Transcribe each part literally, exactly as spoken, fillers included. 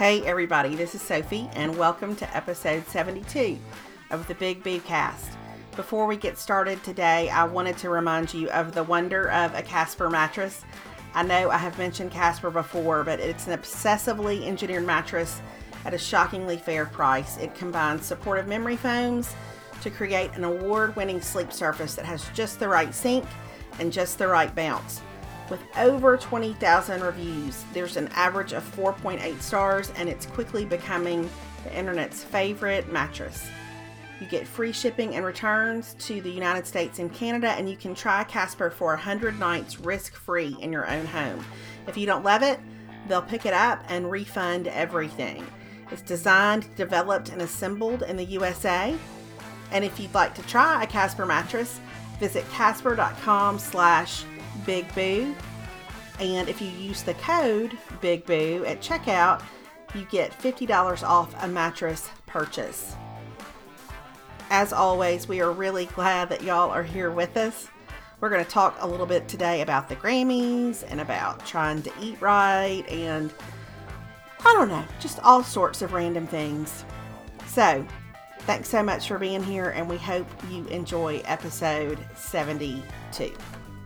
Hey everybody, this is Sophie and welcome to episode seventy-two of the Big Boo Cast. Before we get started today, I wanted to remind you of the wonder of a Casper mattress. I know I have mentioned Casper before, but it's an obsessively engineered mattress at a shockingly fair price. It combines supportive memory foams to create an award-winning sleep surface that has just the right sink and just the right bounce. With over twenty thousand reviews, there's an average of four point eight stars, and it's quickly becoming the internet's favorite mattress. You get free shipping and returns to the United States and Canada, and you can try Casper for one hundred nights risk-free in your own home. If you don't love it, they'll pick it up and refund everything. It's designed, developed, and assembled in the U S A. And if you'd like to try a Casper mattress, visit casper.com slash Big Boo, and if you use the code Big Boo at checkout, you get fifty dollars off a mattress purchase. As always, we are really glad that y'all are here with us. We're going to talk a little bit today about the Grammys and about trying to eat right and I don't know, just all sorts of random things. So, thanks so much for being here, and we hope you enjoy episode seventy-two.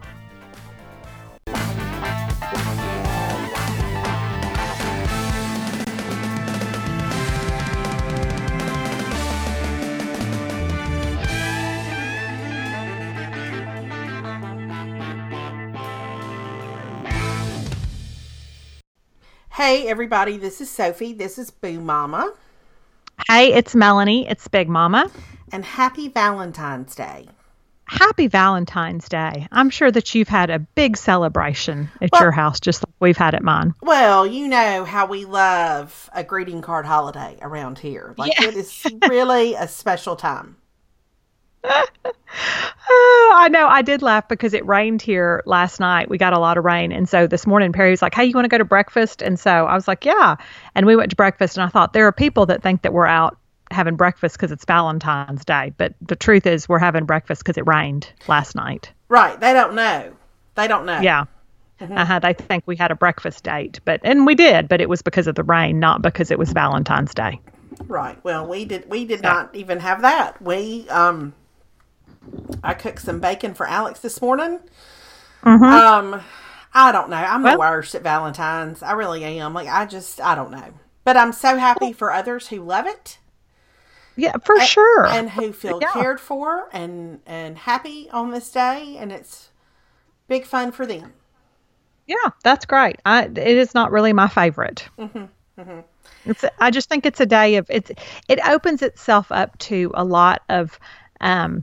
Hey everybody, this is Sophie. This is Boo Mama. Hey, it's Melanie. It's Big Mama. And happy Valentine's Day. Happy Valentine's Day. I'm sure that you've had a big celebration at well, your house, just like we've had at mine. Well, you know how we love a greeting card holiday around here. Like, yeah. It is really a special time. Oh, I know. I did laugh because it rained here last night. We got a lot of rain. And so this morning, Perry was like, hey, you want to go to breakfast? And so I was like, yeah. And we went to breakfast. And I thought, there are people that think that we're out having breakfast because it's Valentine's Day. But the truth is we're having breakfast because it rained last night. Right. They don't know. They don't know. Yeah. Mm-hmm. Uh-huh. They think we had a breakfast date. but And we did. But it was because of the rain, not because it was Valentine's Day. Right. Well, we did, we did so. not even have that. We... um. I cooked some bacon for Alex this morning. Mm-hmm. Um, I don't know. I'm well, the worst at Valentine's. I really am. Like, I just, I don't know. But I'm so happy for others who love it. Yeah, for and, sure. And who feel yeah. cared for and, and happy on this day. And it's big fun for them. Yeah, that's great. I, it is not really my favorite. Mm-hmm. Mm-hmm. It's, I just think it's a day of, it's, it opens itself up to a lot of, um,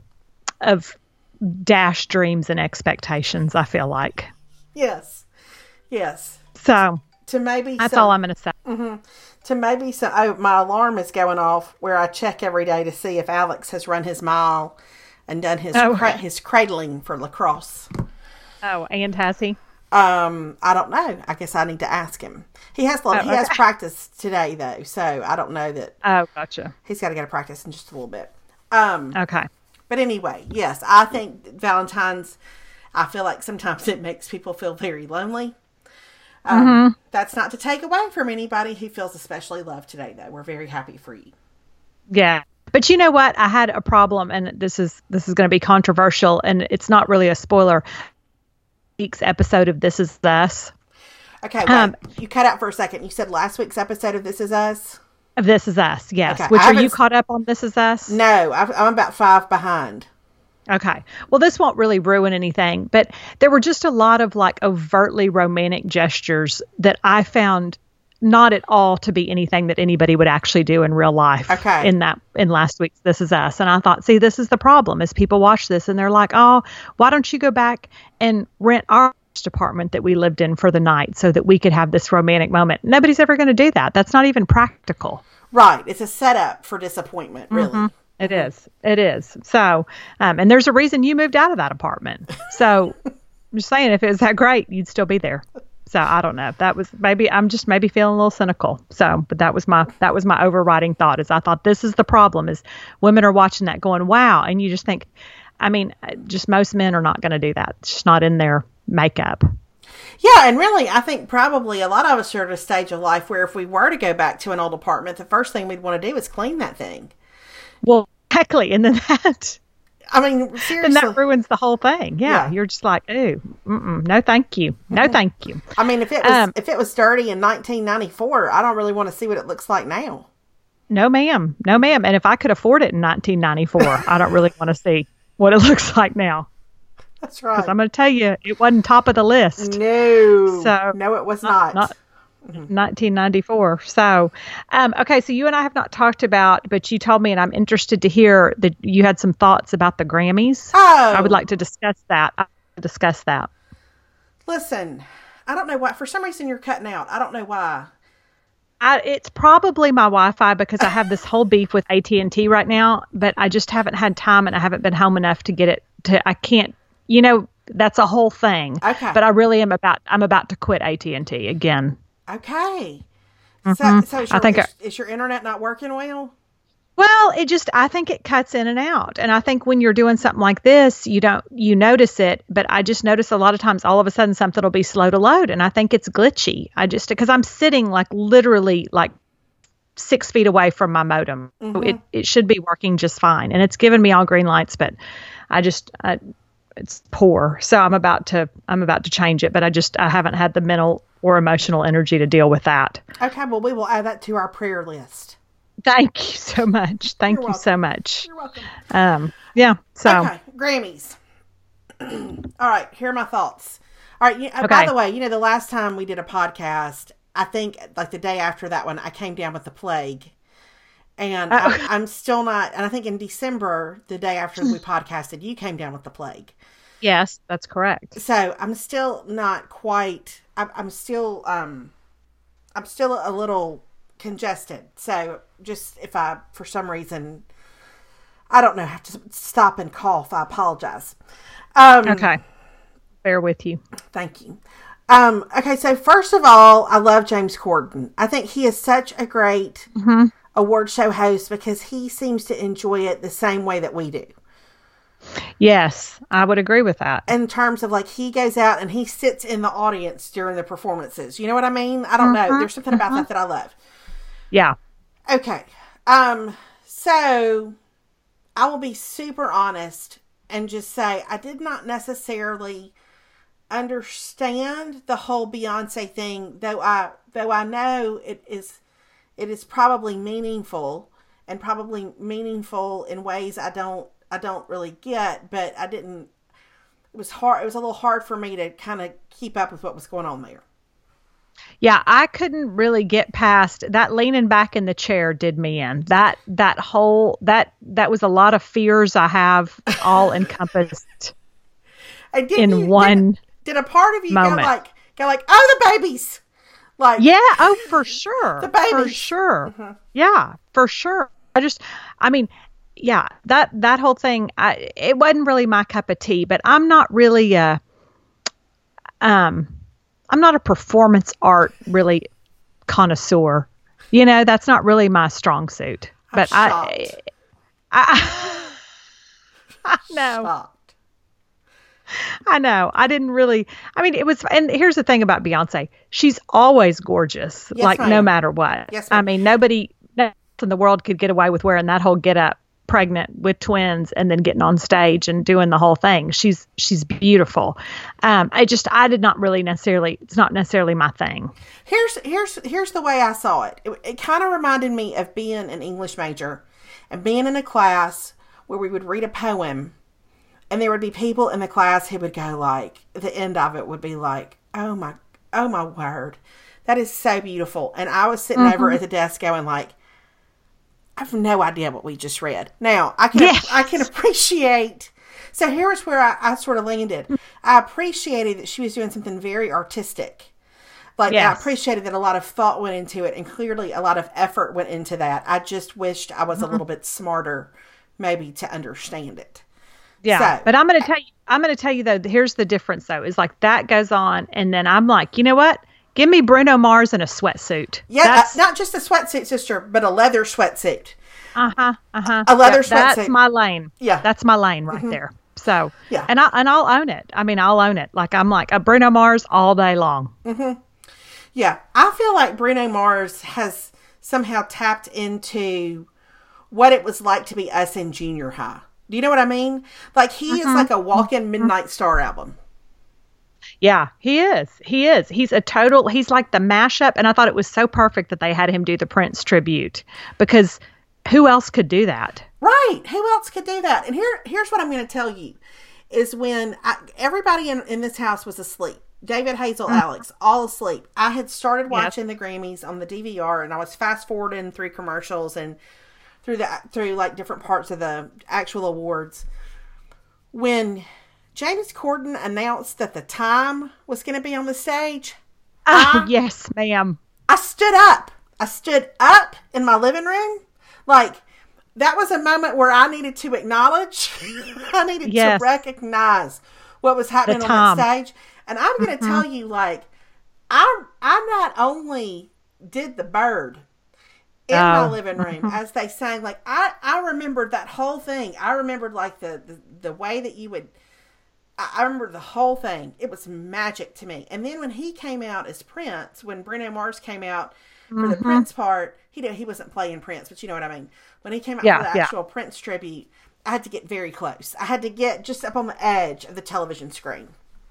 of dash dreams and expectations, I feel like. Yes. Yes. So to maybe that's some, all I'm going to say. Mm-hmm, to maybe some, oh, my alarm is going off where I check every day to see if Alex has run his mile and done his oh. cra- his cradling for lacrosse. Oh, and has he? Um, I don't know. I guess I need to ask him. He has oh, he okay. has practice today though, so I don't know that. Oh, gotcha. He's got to go to practice in just a little bit. Um, okay. But anyway, yes, I think Valentine's, I feel like sometimes it makes people feel very lonely. Um, mm-hmm. That's not to take away from anybody who feels especially loved today, though. We're very happy for you. Yeah. But you know what? I had a problem, and this is this is going to be controversial, and it's not really a spoiler. Week's episode of This Is Us. Okay, wait. Um, you cut out for a second. You said last week's episode of This Is Us? Of This Is Us, yes. Okay. Which, are you caught up on This Is Us? No, I've, I'm about five behind. Okay. Well, this won't really ruin anything, but there were just a lot of like overtly romantic gestures that I found not at all to be anything that anybody would actually do in real life. Okay. In that, in last week's This Is Us. And I thought, see, this is the problem is people watch this and they're like, oh, why don't you go back and rent our apartment that we lived in for the night so that we could have this romantic moment. Nobody's ever going to do that. That's not even practical. Right. It's a setup for disappointment, really. Mm-hmm. It is. It is. So, um, and there's a reason you moved out of that apartment. So I'm just saying, if it was that great, you'd still be there. So I don't know. That was maybe, I'm just maybe feeling a little cynical. So, but that was my, that was my overriding thought is I thought this is the problem is women are watching that going, wow. And you just think, I mean, just most men are not going to do that. It's just not in their makeup. Yeah, and really, I think probably a lot of us are at a stage of life where if we were to go back to an old apartment, the first thing we'd want to do is clean that thing. Well, exactly. And then that, I mean, seriously. and that ruins the whole thing. Yeah. Yeah. You're just like, ooh, mm-mm, no, thank you. No, Mhm. thank you. I mean, if it was Um, if it was dirty in nineteen ninety-four, I don't really want to see what it looks like now. No, ma'am. No, ma'am. And if I could afford it in nineteen ninety-four, I don't really want to see what it looks like now. That's right. Because I'm going to tell you, it wasn't top of the list. No. So, no, it was not. Not nineteen ninety-four. So, um, okay. So you and I have not talked about, but you told me, and I'm interested to hear that you had some thoughts about the Grammys. Oh. I would like to discuss that. I would discuss that. Listen, I don't know why. For some reason, you're cutting out. I don't know why. I, it's probably my Wi-Fi because I have this whole beef with A T and T right now, but I just haven't had time and I haven't been home enough to get it to, I can't, you know, that's a whole thing. Okay. But I really am about, I'm about to quit A T and T again. Okay. Mhm. So, so is your, I think is, I- is your internet not working well? Well, it just, I think it cuts in and out. And I think when you're doing something like this, you don't, you notice it. But I just notice a lot of times all of a sudden something will be slow to load. And I think it's glitchy. I just, because I'm sitting like literally like six feet away from my modem. So Mhm. it, it should be working just fine. And it's given me all green lights, but I just, I, it's poor. So I'm about to, I'm about to change it. But I just, I haven't had the mental or emotional energy to deal with that. Okay, well, we will add that to our prayer list. Thank you so much. Thank You're you so welcome. much. You're welcome. Um, yeah. So. Okay, Grammys. All right, here are my thoughts. All right, you, uh, by Okay. the way, you know, the last time we did a podcast, I think like the day after that one, I came down with the plague. And Uh, I'm, I'm still not, and I think in December, the day after we podcasted, you came down with the plague. Yes, that's correct. So I'm still not quite, I'm, I'm still, um, I'm still a little congested. So just if I, for some reason, I don't know, have to stop and cough, I apologize. Um, Okay. Bear with you. Thank you. Um, okay, so first of all, I love James Corden. I think he is such a great Mm-hmm. award show host because he seems to enjoy it the same way that we do. Yes, I would agree with that. In terms of like, he goes out and he sits in the audience during the performances. You know what I mean? I don't Mm-hmm. know. There's something about that that I love. Yeah. Okay. Um, so I will be super honest and just say I did not necessarily understand the whole Beyonce thing, though I though I know it is it is probably meaningful and probably meaningful in ways I don't I don't really get, but I didn't it was hard it was a little hard for me to kind of keep up with what was going on there. Yeah, I couldn't really get past that. Leaning back in the chair did me in. That that whole that that was a lot of fears I have all encompassed And didn't in you- one. Did, did a part of you moment. go like go like, oh, the babies? Like, Yeah, oh, for sure. The babies. For sure. Mhm. Yeah, for sure. I just, I mean, yeah, that that whole thing, I, it wasn't really my cup of tea, but I'm not really a, um, I'm not a performance art really connoisseur. You know, that's not really my strong suit. I'm But I, shocked. I, I know. Shocked. I know. I didn't really. I mean, it was. And here's the thing about Beyonce: she's always gorgeous, Yes, like no ma'am. matter what. Yes, I ma'am. mean, nobody no one else in the world could get away with wearing that whole get up, pregnant with twins, and then getting on stage and doing the whole thing. She's she's beautiful. Um, I just I did not really necessarily. It's not necessarily my thing. Here's here's here's the way I saw it. It, it kind of reminded me of being an English major and being in a class where we would read a poem, and there would be people in the class who would go like, the end of it would be like, oh my, oh my word, that is so beautiful. And I was sitting over at the desk going like, I have no idea what we just read. Now I can Yes. I can appreciate. So here's where I, I sort of landed. I appreciated that she was doing something very artistic. Like, I Yes. appreciated that a lot of thought went into it, and clearly a lot of effort went into that. I just wished I was a little bit smarter, maybe, to understand it. Yeah, So- but I'm going to tell you. I'm going to tell you though. Here's the difference though. Is like that goes on, and then I'm like, you know what? Give me Bruno Mars in a sweatsuit. Yeah, That's uh, not just a sweatsuit, sister, but a leather sweather. uh huh, uh huh. A leather That's sweatsuit. my lane. Yeah. that's my lane right there. So, yeah. and I and I'll own it. I mean, I'll own it. Like I'm like a Bruno Mars all day long. Mm-hmm. Yeah, I feel like Bruno Mars has somehow tapped into what it was like to be us in junior high. Do you know what I mean? Like he mm-hmm. is like a walk-in Midnight Star album. Yeah, he is. He is. He's a total, he's like the mashup. And I thought it was so perfect that they had him do the Prince tribute, because who else could do that? Right. Who else could do that? And here, here's what I'm going to tell you is when I, everybody in, in this house was asleep. David, Hazel, mm-hmm. Alex, all asleep. I had started watching yes. the Grammys on the D V R, and I was fast forwarding through commercials and through the, through like different parts of the actual awards. When James Corden announced that the Time was going to be on the stage. Oh, I, yes, ma'am. I stood up. I stood up in my living room. Like, that was a moment where I needed to acknowledge, I needed yes. to recognize what was happening on that stage. And I'm going to mm-hmm. tell you, like, I, I not only did the bird in oh. my living room as they sang, like, I, I remembered that whole thing. I remembered, like, the, the, the way that you would, I remember the whole thing. It was magic to me. And then when he came out as Prince, when Bruno Mars came out for mm-hmm. the Prince part, he did, he wasn't playing Prince, but you know what I mean. When he came out yeah, for the yeah. actual Prince tribute, I had to get very close. I had to get just up on the edge of the television screen.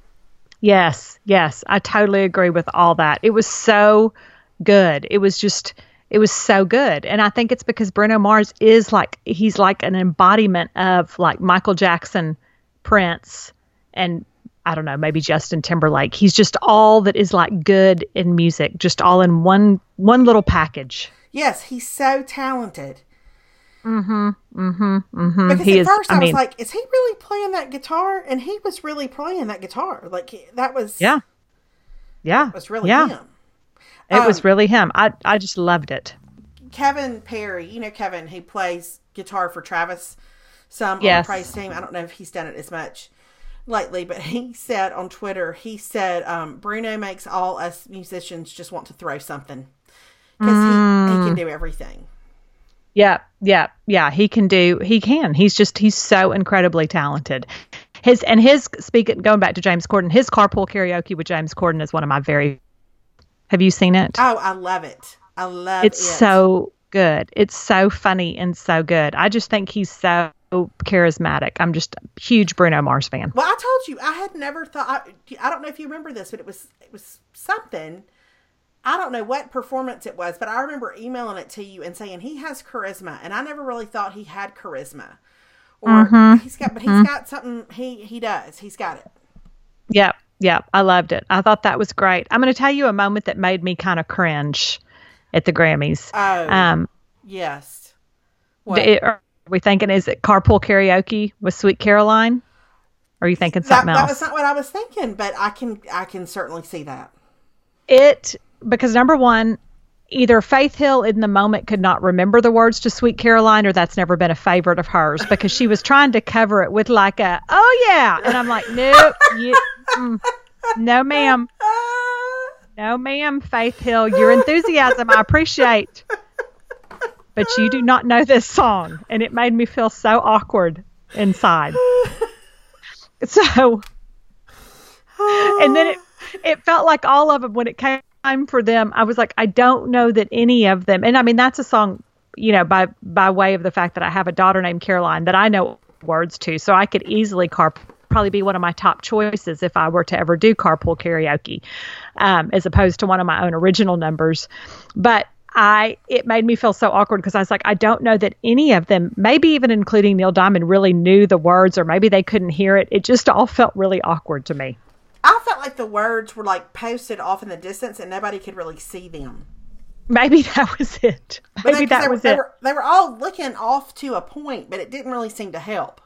Yes, yes. I totally agree with all that. It was so good. It was just, it was so good. And I think it's because Bruno Mars is like, he's like an embodiment of like Michael Jackson, Prince, and I don't know, maybe Justin Timberlake. He's just all that is like good in music, just all in one one little package. Yes, he's so talented. Mm-hmm. Mm-hmm. Mm-hmm. Because he at is, first I, I was mean, like, is he really playing that guitar? And he was really playing that guitar. Like that was Yeah. Yeah. It was really yeah. him. It um, was really him. I I just loved it. Kevin Perry, you know Kevin, he plays guitar for Travis some yes. on the Praise team. I don't know if he's done it as much lately, but he said on Twitter, he said, um, Bruno makes all us musicians just want to throw something because mm. he, he can do everything. Yeah, yeah, yeah. He can do, he can. He's just, he's so incredibly talented. His, and his, speaking, going back to James Corden, his Carpool Karaoke with James Corden is one of my very, have you seen it? Oh, I love it. I love it's it. It's so good. It's so funny and so good. I just think he's so charismatic. I'm just a huge Bruno Mars fan. Well, I told you, I had never thought, I, I don't know if you remember this, but it was, it was something, I don't know what performance it was, but I remember emailing it to you and saying he has charisma. And I never really thought he had charisma or mm-hmm. he's got, but he's mm-hmm. got something he, he does. He's got it. Yep. Yep. I loved it. I thought that was great. I'm going to tell you a moment that made me kind of cringe at the Grammys. Oh, um, yes. What? It, are we thinking, is it Carpool Karaoke with Sweet Caroline? Or are you thinking something that, else? That was not what I was thinking, but I can I can certainly see that. It, because number one, either Faith Hill in the moment could not remember the words to Sweet Caroline, or that's never been a favorite of hers, because she was trying to cover it with like a, oh yeah. And I'm like, nope, you, mm, no ma'am. No ma'am, Faith Hill. Your enthusiasm I appreciate, but you do not know this song. And it made me feel so awkward inside. So, and then it, it felt like all of them, when it came time for them, I was like, I don't know that any of them, and I mean, that's a song, you know, by, by way of the fact that I have a daughter named Caroline that I know words to. So I could easily carp probably be one of my top choices if I were to ever do Carpool Karaoke, um, as opposed to one of my own original numbers. But I, it made me feel so awkward because I was like, I don't know that any of them, maybe even including Neil Diamond, really knew the words, or maybe they couldn't hear it. It just all felt really awkward to me. I felt like the words were like posted off in the distance and nobody could really see them. Maybe that was it. Maybe they, that they, was they it. Were, they were all looking off to a point, but it didn't really seem to help.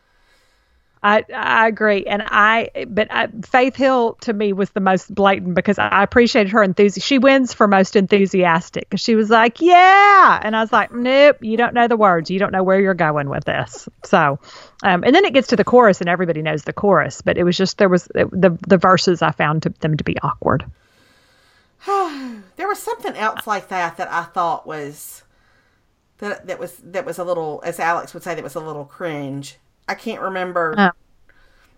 I I agree, and I but I, Faith Hill to me was the most blatant because I appreciated her enthusiasm. She wins for most enthusiastic because she was like, "Yeah," and I was like, "Nope, you don't know the words. You don't know where you're going with this." So, um, and then it gets to the chorus, and everybody knows the chorus, but it was just there was the the verses I found to, them to be awkward. There was something else like that that I thought was that that was that was a little, as Alex would say, that was a little cringe. I can't remember. Oh.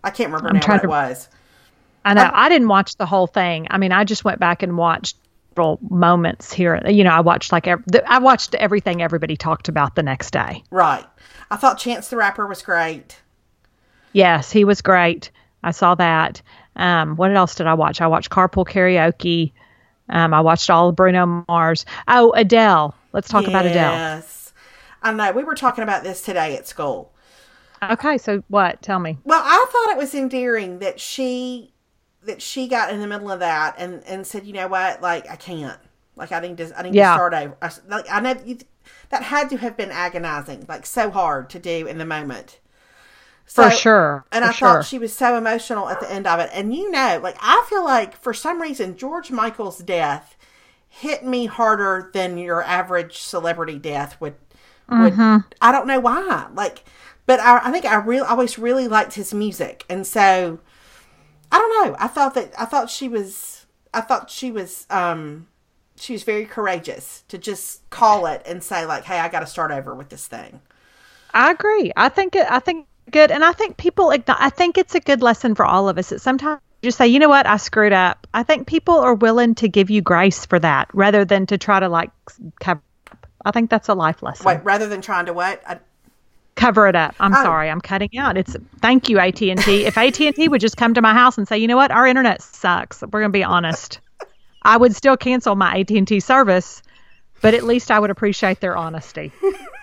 I can't remember I'm now trying what to, it was. I know. Oh. I didn't watch the whole thing. I mean, I just went back and watched little moments here. You know, I watched like ev- I watched everything everybody talked about the next day. Right. I thought Chance the Rapper was great. Yes, he was great. I saw that. Um, what else did I watch? I watched Carpool Karaoke. Um, I watched all of Bruno Mars. Oh, Adele. Let's talk yes. about Adele. Yes. I know. We were talking about this today at school. Okay, so what? Tell me. Well, I thought it was endearing that she that she got in the middle of that and, and said, you know what, like I can't, like I need to, I need Yeah. to start over. I, like I know you, that had to have been agonizing, like so hard to do in the moment. So, For sure. And for I sure. thought she was so emotional at the end of it. And you know, like I feel like for some reason George Michael's death hit me harder than your average celebrity death would. would Mm-hmm. I don't know why. Like, but I, I think I really always really liked his music, and so I don't know. I thought that I thought she was. I thought she was. Um, she was very courageous to just call it and say like, "Hey, I got to start over with this thing." I agree. I think it, I think good, and I think people. igno- I think it's a good lesson for all of us. That sometimes you just say, you know what, I screwed up. I think people are willing to give you grace for that, rather than to try to like cover up. I think that's a life lesson. Wait, rather than trying to what? I, Cover it up. I'm Oh. sorry, I'm cutting out. It's thank you, A T and T. If A T and T would just come to my house and say, you know what, our internet sucks. We're gonna be honest. I would still cancel my A T and T service, but at least I would appreciate their honesty.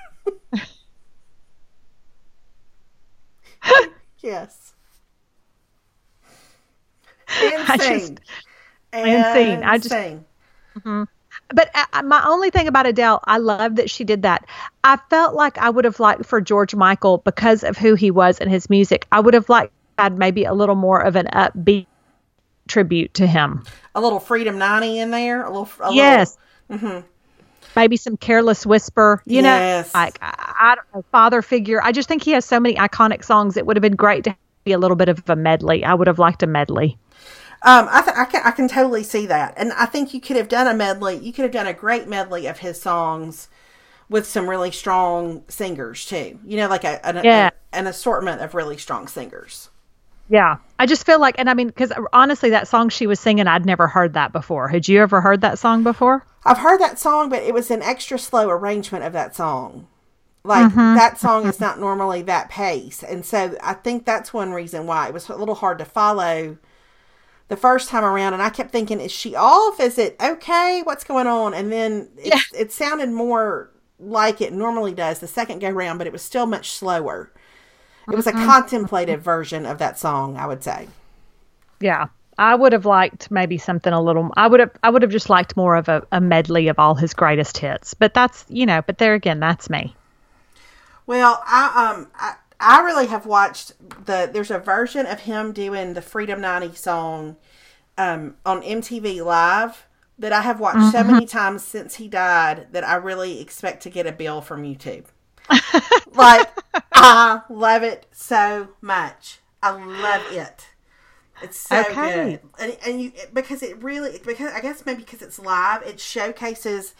yes. And I sing. just- and sing. I just- sing. But uh, my only thing about Adele, I love that she did that. I felt like I would have liked for George Michael, because of who he was and his music, I would have liked had maybe a little more of an upbeat tribute to him. A little Freedom ninety in there. A little. A Yes. Little, mm-hmm. Maybe some Careless Whisper, you Yes. know, like I, I don't know, Father Figure. I just think he has so many iconic songs. It would have been great to be a little bit of a medley. I would have liked a medley. Um, I, th- I can I can totally see that, and I think you could have done a medley. You could have done a great medley of his songs with some really strong singers too. You know, like a an, Yeah. a, an assortment of really strong singers. Yeah. I just feel like, and I mean, because honestly, that song she was singing, I'd never heard that before. Had you ever heard that song before? I've heard that song, but it was an extra slow arrangement of that song. Like that song is not normally that pace, and so I think that's one reason why it was a little hard to follow the first time around. And I kept thinking, is she off? Is it okay? What's going on? And then it, Yeah. it sounded more like it normally does the second go round, but it was still much slower. It was a contemplative version of that song, I would say. Yeah. I would have liked maybe something a little, I would have, I would have just liked more of a, a medley of all his greatest hits, but that's, you know, but there again, that's me. Well, I um I, I really have watched the there's a version of him doing the Freedom ninety song um on M T V Live that I have watched so many times since he died that I really expect to get a bill from YouTube. Like, I love it so much. I love it. It's so Okay. good. And, and you, because it really, because I guess maybe because it's live, it showcases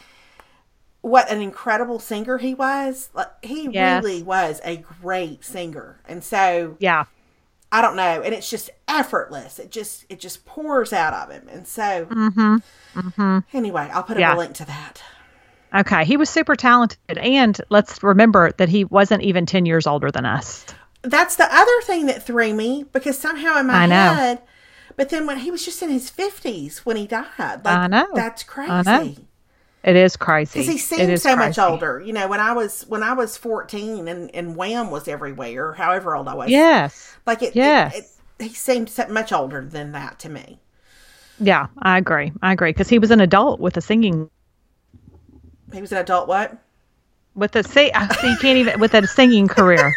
what an incredible singer he was. Like, he Yes. really was a great singer. And so, Yeah. I don't know. And it's just effortless. It just, it just pours out of him. And so, anyway, I'll put up Yeah. a link to that. Okay. He was super talented. And let's remember that he wasn't even ten years older than us. That's the other thing that threw me, because somehow in my I know. head, but then when he was just in his fifties when he died, like, I know. that's I know. crazy. It is crazy. Because he It seemed is so much crazy. older. You know, when I was when I was fourteen and, and Wham was everywhere, however old I was. Yes. Like it, Yes. it, it he seemed so much older than that to me. Yeah, I agree. I agree. Because he was an adult with a singing, He was an adult what? with a, see, so you can't even, with a singing career.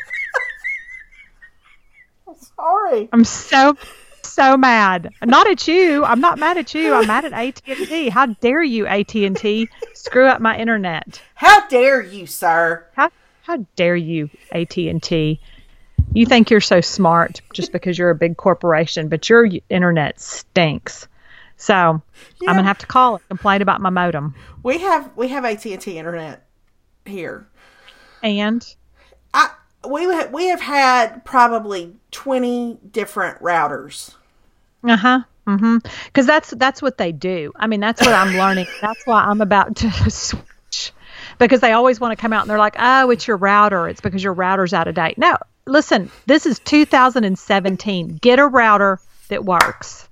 Sorry. I'm so, so mad. Not at you. I'm not mad at you. I'm mad at A T and T. How dare you, A T and T, screw up my internet? How dare you, sir? How how dare you, A T and T? You think you're so smart just because you're a big corporation, but your internet stinks. So I'm gonna have to call and complain about my modem. We have we have A T and T internet here. And I we ha- we have had probably twenty different routers. Uh huh. Mm-hmm. Because that's that's what they do. I mean, that's what I'm learning. That's why I'm about to switch. Because they always want to come out and they're like, "Oh, it's your router. It's because your router's out of date." No, listen. This is two thousand seventeen. Get a router that works.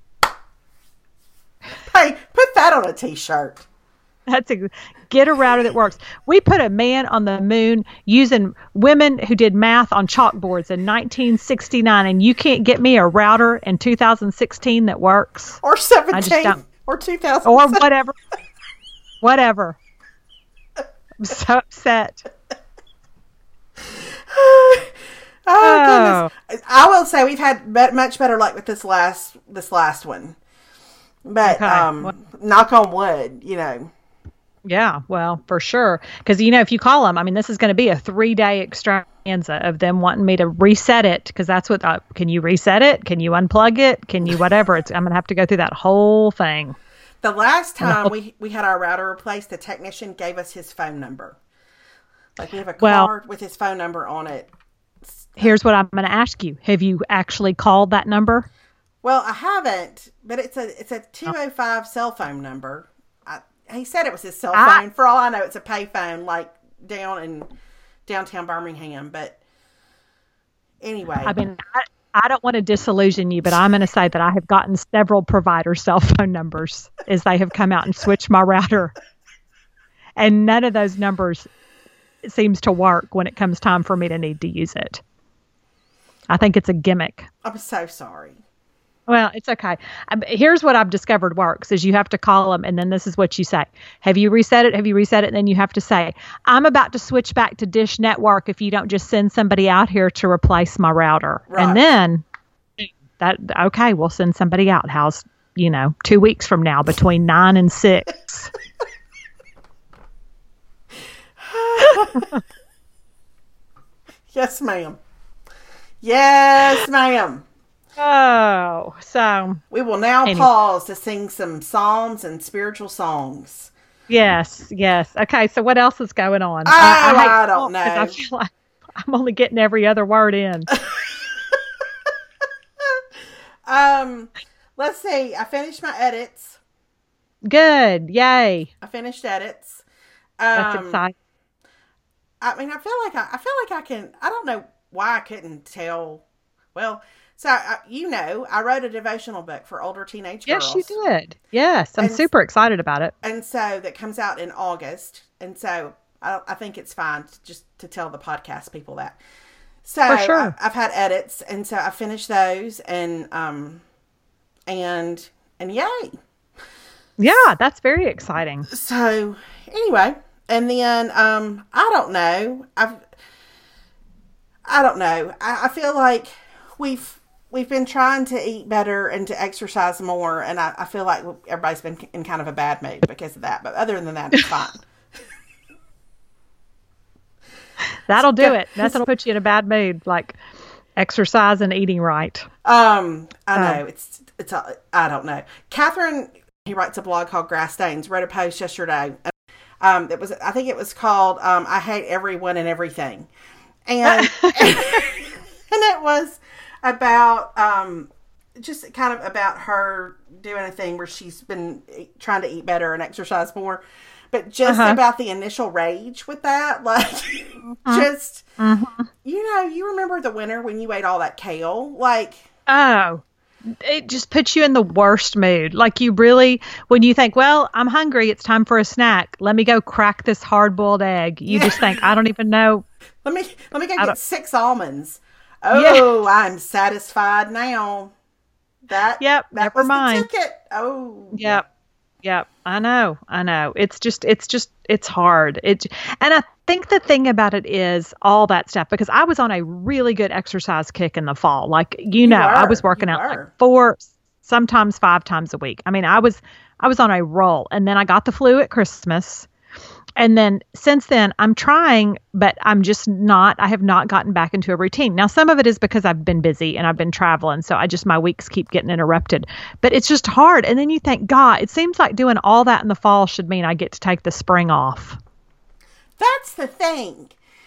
Hey, put that on a t-shirt. That's a, get a router that works. We put a man on the moon using women who did math on chalkboards in nineteen sixty-nine, and you can't get me a router in two thousand sixteen that works. Or seventeen. Or two thousand. Or whatever. Whatever. I'm so upset. Oh, Oh. goodness. I will say we've had be- much better luck with this last this last one. But Okay. um, Well- knock on wood, you know. Yeah, well, for sure. Because, you know, if you call them, I mean, this is going to be a three-day extravaganza of them wanting me to reset it, because that's what, uh, can you reset it? Can you unplug it? Can you whatever? It's I'm going to have to go through that whole thing. The last time we, we had our router replaced, the technician gave us his phone number. Like, we have a Well- card with his phone number on it. Here's what I'm going to ask you. Have you actually called that number? Well, I haven't, but it's a it's a two oh five cell phone number. I, he said it was his cell phone. I- For all I know, it's a pay phone, like down in downtown Birmingham. But anyway, I mean, I, I don't want to disillusion you, but I'm going to say that I have gotten several provider cell phone numbers as they have come out and switched my router. And none of those numbers seems to work when it comes time for me to need to use it. I think it's a gimmick. I'm so sorry. Well, it's okay. Um, here's what I've discovered works is you have to call them and then this is what you say. Have you reset it? Have you reset it? And then you have to say, I'm about to switch back to Dish Network if you don't just send somebody out here to replace my router. Right. And then that, okay, we'll send somebody out. How's, you know, two weeks from now between nine and six. Yes, ma'am. Yes, ma'am. Oh, so We will now Anyway. pause to sing some psalms and spiritual songs. yes, yes. Okay, so what else is going on? Oh, hate I don't talk 'cause know. I feel like I'm only getting every other word in. Um, let's see. I finished my edits. Good, yay! I finished edits. Um, That's exciting. I mean, I feel like I, I feel like I can. I don't know why I couldn't tell. Well, so I, you know, I wrote a devotional book for older teenage girls. Yes, you did. Yes, I'm And- super excited about it. And so that comes out in August. And so I, I think it's fine to, just to tell the podcast people that. So For sure. I, I've had edits, and so I finished those, and um, and and yay! Yeah, that's very exciting. So anyway, and then um, I don't know. I've I don't know. I, I feel like we've we've been trying to eat better and to exercise more, and I, I feel like everybody's been in kind of a bad mood because of that. But other than that, it's fine. That'll do it. That'll put you in a bad mood, like exercise and eating right. Um, I Oh. know it's it's a, I don't know. Catherine, he writes a blog called Grass Stains. Wrote a post yesterday. Um, that was I think it was called um, "I Hate Everyone and Everything," and and it was about um, just kind of about her doing a thing where she's been trying to eat better and exercise more, but just Uh-huh. about the initial rage with that, like just you know, you remember the winter when you ate all that kale, like. Oh, it just puts you in the worst mood. Like you really, when you think, well, I'm hungry, it's time for a snack. Let me go crack this hard boiled egg. You just think, I don't even know. Let me let me go I get don't- six almonds. Oh, I'm satisfied now. That Yep, that never was mind. the ticket. Oh, Yep. Yep. I know. I know. It's just, it's just, it's hard. It, and I think the thing about it is all that stuff, because I was on a really good exercise kick in the fall. Like, you, know, I were. was working You out were. like four, sometimes five times a week. I mean, I was, I was on a roll, and then I got the flu at Christmas. And then since then, I'm trying, but I'm just not, I have not gotten back into a routine. Now, some of it is because I've been busy and I've been traveling. So I just, my weeks keep getting interrupted. But it's just hard. And then you think, God, it seems like doing all that in the fall should mean I get to take the spring off. That's the thing.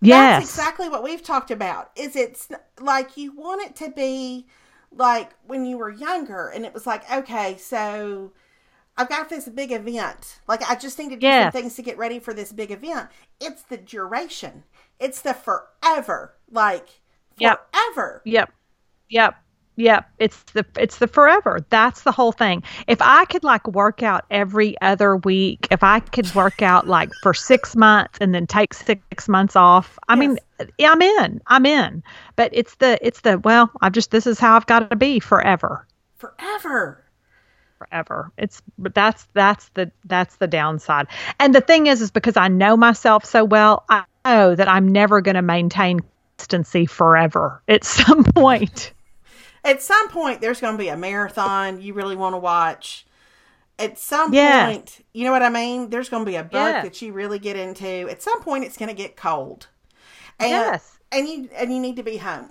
Yes. That's exactly what we've talked about. Is it's like you want it to be like when you were younger and it was like, okay, so I've got this big event. Like I just need to do Yes. some things to get ready for this big event. It's the duration. It's the forever. Like Yep. forever. Yep. Yep. Yep. It's the it's the forever. That's the whole thing. If I could like work out every other week, if I could work out like for six months and then take six months off, I Yes. mean, I'm in. I'm in. But it's the it's the well, I've just this is how I've got to be forever. Forever. Forever. It's but that's that's the that's the downside. And the thing is is because I know myself so well, I know that I'm never going to maintain consistency forever. At some point. At some point, there's going to be a marathon you really want to watch. At some Yes. point, you know what I mean? There's going to be a book Yes. that you really get into. At some point, it's going to get cold. And, Yes. And you and you need to be home.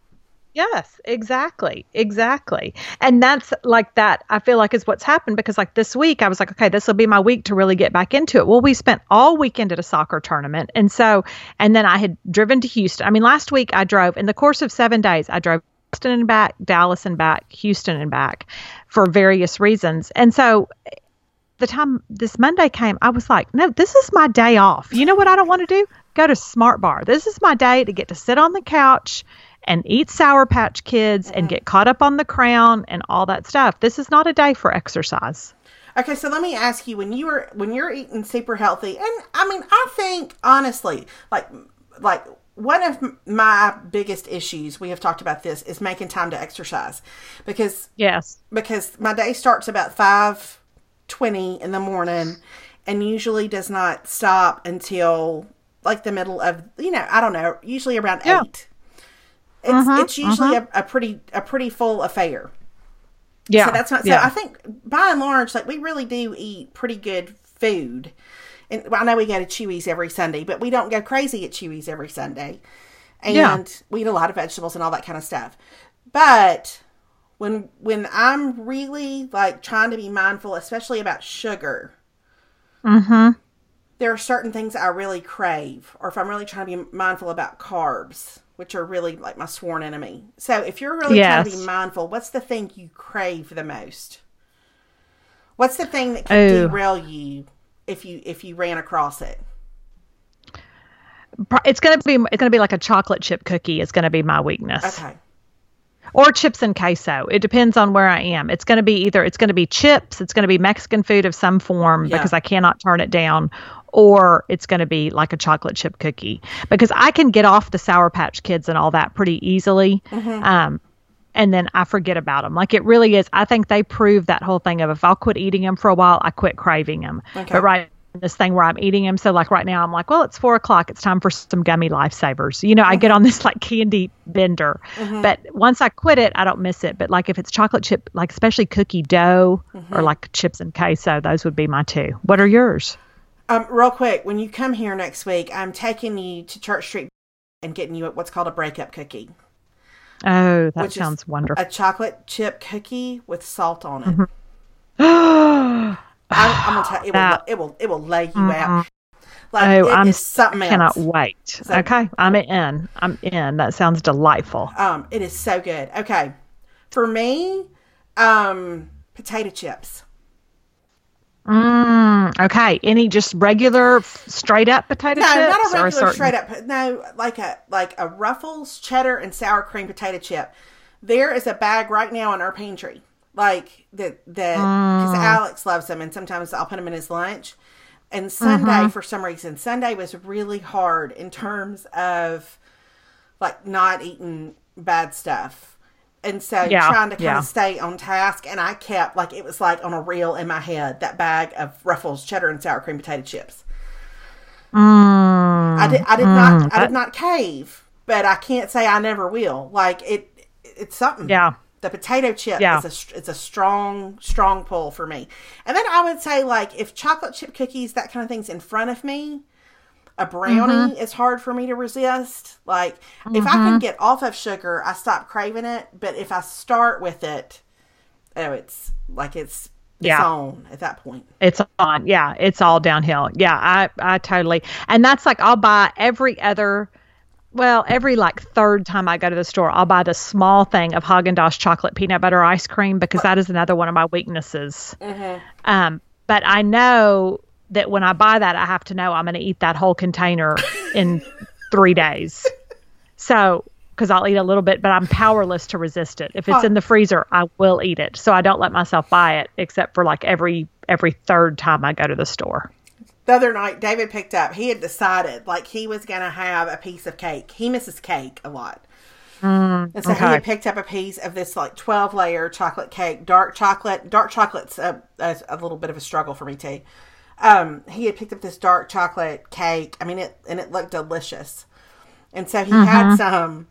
Yes, exactly. Exactly. And that's like that, I feel like is what's happened because like this week I was like, okay, this will be my week to really get back into it. Well, we spent all weekend at a soccer tournament. And so, and then I had driven to Houston. I mean, last week I drove in the course of seven days, I drove Boston and back, Dallas and back, Houston and back for various reasons. And so the time this Monday came, I was like, no, this is my day off. You know what I don't want to do? Go to Smart Bar. This is my day to get to sit on the couch and eat Sour Patch Kids and get caught up on The Crown and all that stuff. This is not a day for exercise. Okay, so let me ask you, when you were when you're eating super healthy, and I mean, I think honestly, like like one of my biggest issues, we have talked about this, is making time to exercise, because Yes. because my day starts about five twenty in the morning, and usually does not stop until like the middle of, you know, I don't know, usually around Yeah. eight. It's Mhm, it's usually mhm. a, a pretty a pretty full affair. Yeah. So that's not. So yeah. I think by and large, like we really do eat pretty good food. And well, I know we go to Chewy's every Sunday, but we don't go crazy at Chewy's every Sunday. And Yeah. we eat a lot of vegetables and all that kind of stuff. But when when I'm really like trying to be mindful, especially about sugar, Mm-hmm. there are certain things I really crave. Or if I'm really trying to be mindful about carbs, which are really like my sworn enemy. So if you're really trying to Yes. be mindful, what's the thing you crave the most? What's the thing that could Oh. derail you if you if you ran across it? Pro- It's gonna be it's gonna be like a chocolate chip cookie is gonna be my weakness. Okay. Or chips and queso. It depends on where I am. It's going to be either it's going to be chips, it's going to be Mexican food of some form Yeah. because I cannot turn it down, or it's going to be like a chocolate chip cookie because I can get off the Sour Patch Kids and all that pretty easily. Mm-hmm. Um, and then I forget about them. Like it really is. I think they prove that whole thing of if I'll quit eating them for a while, I quit craving them. Okay. But right this thing where I'm eating them. So like right now I'm like, well, it's four o'clock. It's time for some gummy lifesavers. You know, I get on this like candy bender, Mm-hmm. but once I quit it, I don't miss it. But like if it's chocolate chip, like especially cookie dough Mm-hmm. or like chips and queso, those would be my two. What are yours? Um, real quick, when you come here next week, I'm taking you to Church Street and getting you what's called a breakup cookie. Oh, that Which is sounds wonderful. A chocolate chip cookie with salt on it. oh, I'm, I'm gonna tell you, it will, That- it will it will lay you out. Like it I'm is something cannot else. wait. So- okay, I'm in. I'm in. That sounds delightful. Um, it is so good. Okay, for me, um, potato chips. Mm, okay. Any just regular, straight up potato No, chips? not a or regular certain- straight up. No, like a like a Ruffles cheddar and sour cream potato chip. There is a bag right now in our pantry, like that that because Mm. Alex loves them, and sometimes I'll put them in his lunch. And Sunday, Mm-hmm. for some reason, Sunday was really hard in terms of like not eating bad stuff. And so Yeah, trying to kind yeah. of stay on task, and I kept like it was like on a reel in my head, that bag of Ruffles cheddar and sour cream potato chips. Mm, I did I did not mm, I that- did not cave, but I can't say I never will. Like it it's something. Yeah. The potato chip Yeah. is a str- it's a strong strong pull for me. And then I would say like if chocolate chip cookies, that kind of thing's in front of me, a brownie Mm-hmm. is hard for me to resist. Like if I can get off of sugar, I stop craving it, but if I start with it, oh, it's like it's it's Yeah. on at that point. It's on. Yeah. It's all downhill. Yeah. I, I totally, and that's like, I'll buy every other Well, every like third time I go to the store, I'll buy the small thing of Haagen-Dazs chocolate peanut butter ice cream because that is another one of my weaknesses. Mm-hmm. Um, but I know that when I buy that, I have to know I'm going to eat that whole container in three days. So, because I'll eat a little bit, but I'm powerless to resist it. If it's Huh. in the freezer, I will eat it. So I don't let myself buy it, except for like every every third time I go to the store. The other night, David picked up, he had decided, like, he was going to have a piece of cake. He misses cake a lot. Mm, And so okay. he had picked up a piece of this, like, twelve-layer chocolate cake, dark chocolate. Dark chocolate's a, a, a little bit of a struggle for me, too. Um, he had picked up this dark chocolate cake. I mean, it and it looked delicious. And so he Mm-hmm. had some.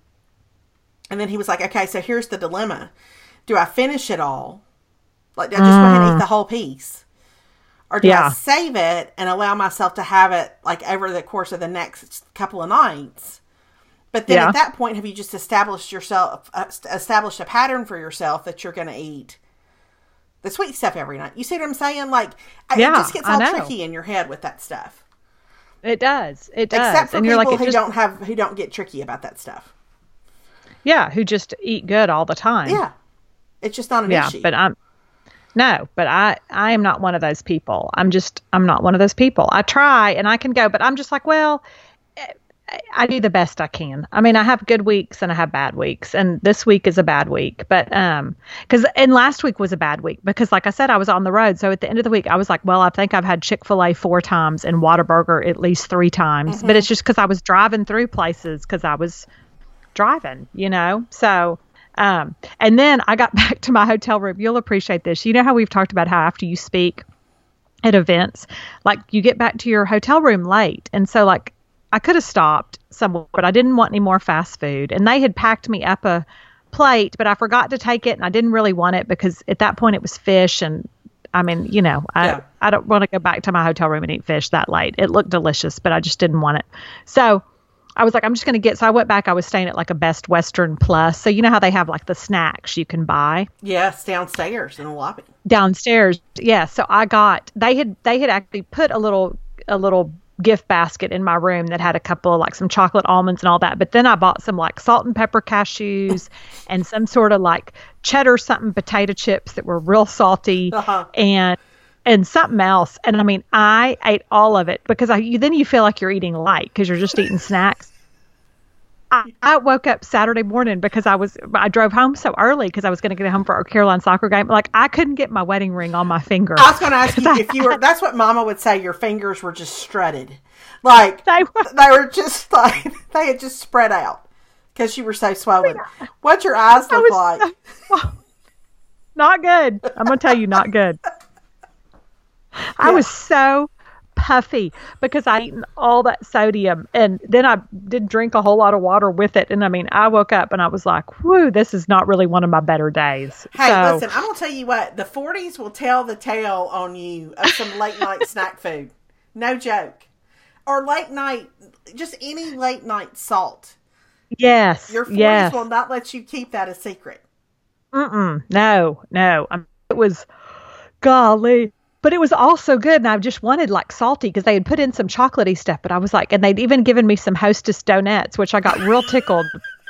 And then he was like, okay, so here's the dilemma. Do I finish it all? Like, do I just go ahead and eat the whole piece? Or do Yeah. I save it and allow myself to have it, like, over the course of the next couple of nights? But then Yeah. at that point, have you just established yourself, uh, established a pattern for yourself that you're going to eat the sweet stuff every night? You see what I'm saying? Like, I- Yeah, it just gets I all know. tricky in your head with that stuff. It does. It does. Except for and people you're like, it who just, don't have, who don't get tricky about that stuff. yeah, who just eat good all the time. Yeah. It's just not an Yeah, issue. but I'm no, but I I am not one of those people. I'm just I'm not one of those people. I try and I can go, but I'm just like, well, eh, I do the best I can. I mean, I have good weeks and I have bad weeks, and this week is a bad week. But um, because and last week was a bad week because, like I said, I was on the road. So at the end of the week, I was like, well, I think I've had Chick-fil-A four times and Whataburger at least three times. But it's just because I was driving through places because I was driving, you know. So. Um, and then I got back to my hotel room. You'll appreciate this. You know how we've talked about how after you speak at events, like you get back to your hotel room late. And so like I could have stopped somewhere, but I didn't want any more fast food. And they had packed me up a plate, but I forgot to take it. And I didn't really want it because at that point it was fish. And I mean, you know, I, Yeah. I don't want to go back to my hotel room and eat fish that late. It looked delicious, but I just didn't want it. So I was like, I'm just going to get, so I went back, I was staying at like a Best Western Plus. So you know how they have like the snacks you can buy Yes, downstairs in the lobby. downstairs. Yeah. So I got, they had, they had actually put a little, a little gift basket in my room that had a couple of like some chocolate almonds and all that. But then I bought some like salt and pepper cashews and some sort of like cheddar something potato chips that were real salty Uh-huh. and and something else. And I mean, I ate all of it because I, you, then you feel like you're eating light because you're just eating snacks. I, I woke up Saturday morning because I was, I drove home so early because I was going to get home for our Caroline soccer game. Like I couldn't get my wedding ring on my finger. I was going to ask you if you were, that's what Mama would say, your fingers were just strutted. Like, They were- they were just like, they had just spread out because you were so swollen. What'd your eyes I look was like? so- not good. I'm going to tell you, not good. I Yeah. was so puffy because I eaten all that sodium and then I did drink a whole lot of water with it. And I mean, I woke up and I was like, whoo, this is not really one of my better days. Hey, so, listen, I'm going to tell you what, the forties will tell the tale on you of some late night snack food. No joke. Or late night, just any late night salt. yes, Your forties yes. will not let you keep that a secret. Mm-mm, no, no. I mean, it was, golly. But it was also good, and I just wanted like salty because they had put in some chocolatey stuff. But I was like, and they'd even given me some Hostess donuts, which I got real tickled.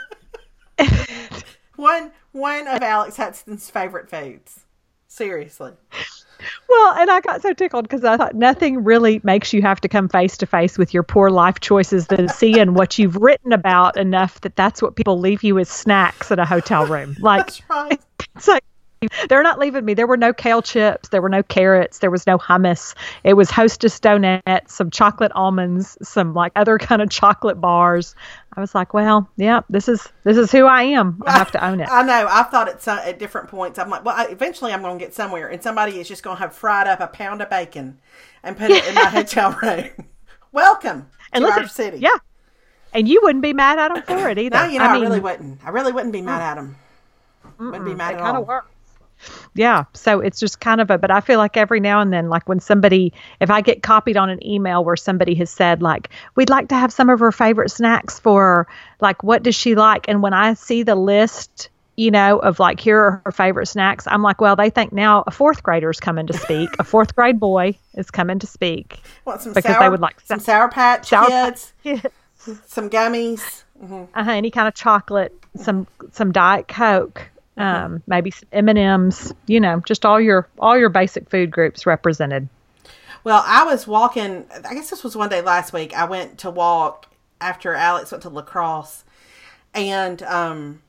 One one of Alex Hudson's favorite foods. Seriously. Well, and I got so tickled because I thought nothing really makes you have to come face to face with your poor life choices than seeing what you've written about enough that that's what people leave you as snacks in a hotel room. Like, That's right. it's like, they're not leaving me. There were no kale chips. There were no carrots. There was no hummus. It was Hostess donuts, some chocolate almonds, some like other kind of chocolate bars. I was like, well, yeah, this is this is who I am. I have to own it. I know. I've thought at some, at different points. I'm like, well, I, eventually I'm going to get somewhere, and somebody is just going to have fried up a pound of bacon and put it in my hotel room. Welcome And to listen, our city. yeah, and you wouldn't be mad at them for it either. No, you know, I, mean, really wouldn't. I really wouldn't be mad at them. Wouldn't be mad it at kind all. of works. Yeah. So it's just kind of a, but I feel like every now and then, like when somebody, if I get copied on an email where somebody has said like, we'd like to have some of her favorite snacks for her, like, what does she like? And when I see the list, you know, of like, here are her favorite snacks, I'm like, well, they think now a fourth grader is coming to speak. A fourth grade boy is coming to speak. Want some Because sour, they would like some Sour Patch Sour Kids, Patch Kids. some gummies, uh any kind of chocolate, some some Diet Coke, um, mm-hmm. maybe some M and M's. You know, just all your all your basic food groups represented. Well, I was walking. I guess this was one day last week. I went to walk after Alex went to lacrosse, and um,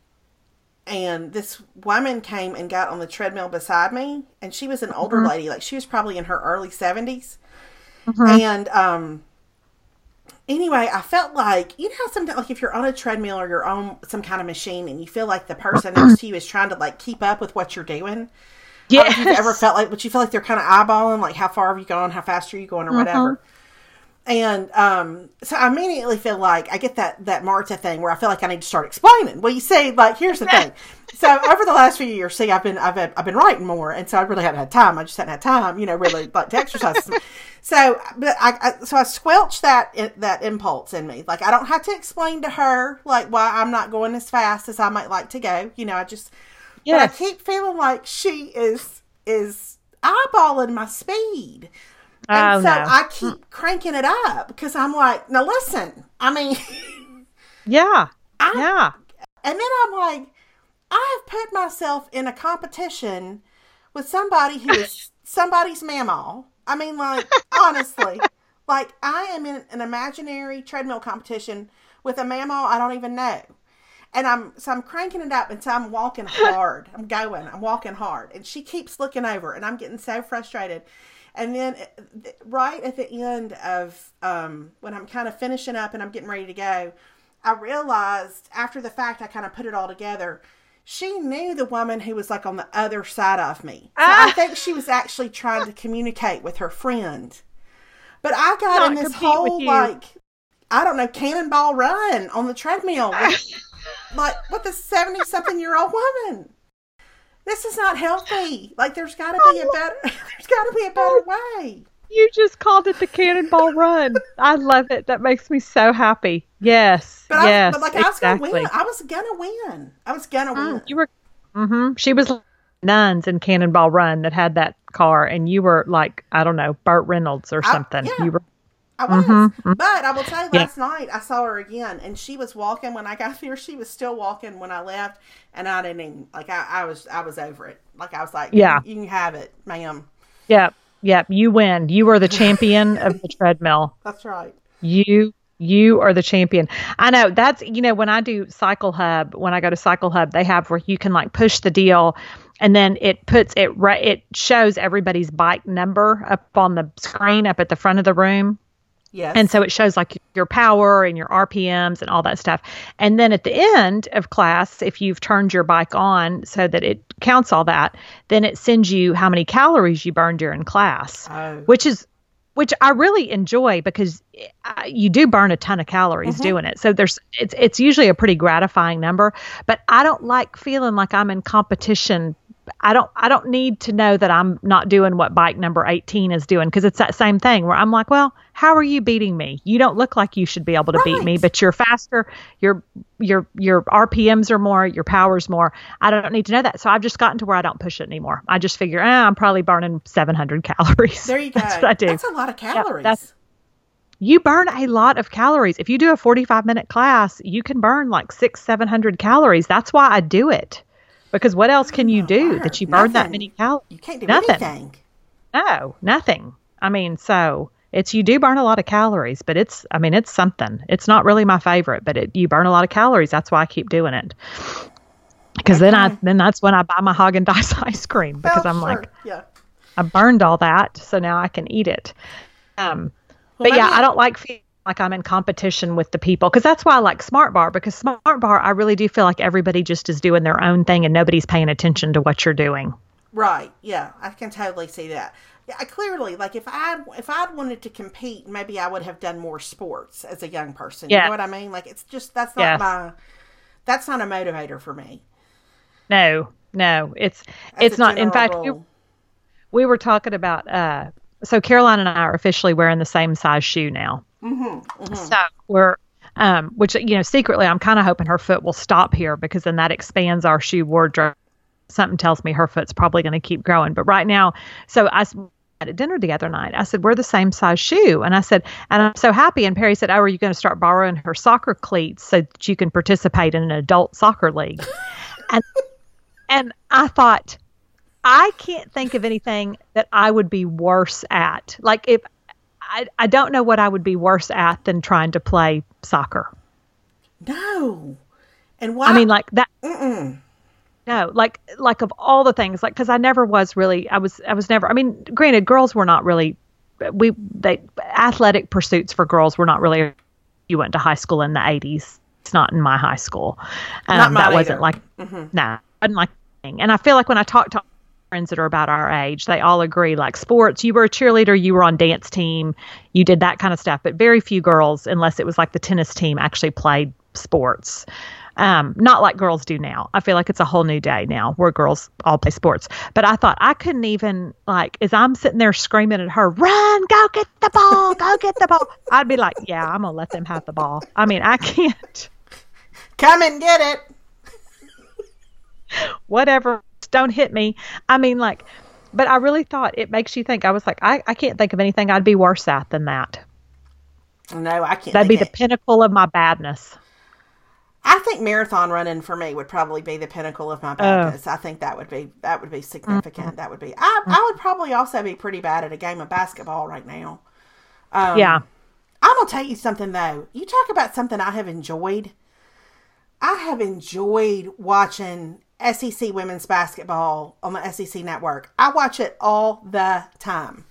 and this woman came and got on the treadmill beside me, and she was an older mm-hmm. lady, like she was probably in her early seventies, mm-hmm. and um. Anyway, I felt like, you know how sometimes, like if you're on a treadmill or you're on some kind of machine and you feel like the person next to you is trying to like keep up with what you're doing. Yeah. If you've ever felt like, but you feel like they're kind of eyeballing, like how far have you gone, how fast are you going, or whatever. Mm-hmm. And um, so I immediately feel like I get that, that Martha thing where I feel like I need to start explaining. Well, you see, like, here's the thing. So over the last few years, see, I've been, I've had, I've been writing more. And so I really haven't had time. I just hadn't had time, you know, really like to exercise. So, but I, I, so I squelched that, that impulse in me. Like, I don't have to explain to her, like, why I'm not going as fast as I might like to go. You know, I just, yes. But I keep feeling like she is, is eyeballing my speed. And oh, so no. I keep cranking it up because I'm like, now listen, I mean. yeah. I, yeah. And then I'm like, I have put myself in a competition with somebody who is somebody's mamaw. I mean, like, honestly, like I am in an imaginary treadmill competition with a mamaw I don't even know. And I'm, so I'm cranking it up and so I'm walking hard. I'm going, I'm walking hard. And she keeps looking over and I'm getting so frustrated. And then right at the end of um, when I'm kind of finishing up and I'm getting ready to go, I realized after the fact, I kind of put it all together. She knew the woman who was like on the other side of me. So ah. I think she was actually trying to communicate with her friend. But I got Not in this whole like, I don't know, cannonball run on the treadmill with, like with a seventy something year old woman. This is not healthy. Like, there's got to be a better. There's got to be a better way. You just called it the cannonball run. I love it. That makes me so happy. Yes. But yes. I, but like exactly. I was gonna win. I was gonna win. I was gonna mm, win. You were. Mm-hmm. She was nuns in Cannonball Run that had that car, and you were like, I don't know, Burt Reynolds or something. I, yeah. You were. I was. Mm-hmm. But I will tell you, last yeah. night I saw her again, and she was walking when I got there. She was still walking when I left, and I didn't even, like, I, I was I was over it. Like, I was like, yeah, you, you can have it, ma'am. Yep, yep, you win. You are the champion of the treadmill. That's right. You you are the champion. I know that's, you know, when I do Cycle Hub, when I go to Cycle Hub, they have where you can like push the deal. And then it puts it right. It shows everybody's bike number up on the screen up at the front of the room. Yes. And so it shows like your power and your R P Ms and all that stuff. And then at the end of class, if you've turned your bike on so that it counts all that, then it sends you how many calories you burned during class, oh. which is, which I really enjoy because uh, you do burn a ton of calories mm-hmm. doing it. So there's, it's, it's usually a pretty gratifying number, but I don't like feeling like I'm in competition. I don't I don't need to know that I'm not doing what bike number eighteen is doing, because it's that same thing where I'm like, well, how are you beating me? You don't look like you should be able to right. beat me, but you're faster, your your your R P Ms are more, your power's more. I don't need to know that. So I've just gotten to where I don't push it anymore. I just figure, eh, I'm probably burning seven hundred calories. There you go. That's what I do. That's a lot of calories. Yeah, that's, you burn a lot of calories. If you do a forty-five minute class, you can burn like six, seven hundred calories. That's why I do it. Because what else can you do oh, that you burn nothing. that many calories? You can't do nothing. anything. No, nothing. I mean, so it's, you do burn a lot of calories, but it's, I mean, it's something. It's not really my favorite, but it, you burn a lot of calories. That's why I keep doing it. Because okay. then I, then that's when I buy my Haagen-Dazs ice cream, because well, I'm sure. like, yeah. I burned all that, so now I can eat it. Um, well, but yeah, I don't like feeling like I'm in competition with the people, because that's why I like Smart Bar, because Smart Bar, I really do feel like everybody just is doing their own thing and nobody's paying attention to what you're doing. Right. Yeah, I can totally see that. Yeah, I clearly, like if I if I'd wanted to compete, maybe I would have done more sports as a young person. Yeah. You know what I mean? Like it's just, that's not yes. my, that's not a motivator for me. No, no, it's, as it's not. In fact, we, we were talking about, uh, so Caroline and I are officially wearing the same size shoe now. Mm-hmm, mm-hmm. So we're, um, which, you know, secretly, I'm kind of hoping her foot will stop here, because then that expands our shoe wardrobe. Something tells me her foot's probably going to keep growing. But right now, so I, at dinner the other night. I said, we're the same size shoe. And I said, and I'm so happy. And Perry said, oh, are you going to start borrowing her soccer cleats so that you can participate in an adult soccer league? and and I thought, I can't think of anything that I would be worse at. Like if I, I don't know what I would be worse at than trying to play soccer. No. And why? I mean, like that. Mm-mm. No, like, like of all the things, like, cause I never was really, I was, I was never, I mean, granted, girls were not really, we, they, athletic pursuits for girls were not really, you went to high school in the eighties. It's not in my high school. Um, not mine that wasn't either. like, Mm-hmm. no, I didn't like anything. And I feel like when I talk to friends that are about our age, they all agree, like sports, you were a cheerleader, you were on dance team, you did that kind of stuff. But very few girls, unless it was like the tennis team, actually played sports. Um, not like girls do now. I feel like it's a whole new day now where girls all play sports. But I thought I couldn't even, like, as I'm sitting there screaming at her, run, go get the ball, go get the ball. I'd be like, yeah, I'm going to let them have the ball. I mean, I can't. Come and get it. Whatever. Don't hit me. I mean, like, but I really thought it makes you think. I was like, I, I can't think of anything I'd be worse at than that. No, I can't. That'd be think the it. pinnacle of my badness. I think marathon running for me would probably be the pinnacle of my badness. I think that would be that would be significant. Mm-hmm. That would be. I I would probably also be pretty bad at a game of basketball right now. Um, yeah. I'm gonna tell you something though. You talk about something I have enjoyed. I have enjoyed watching S E C women's basketball on the S E C network. I watch it all the time.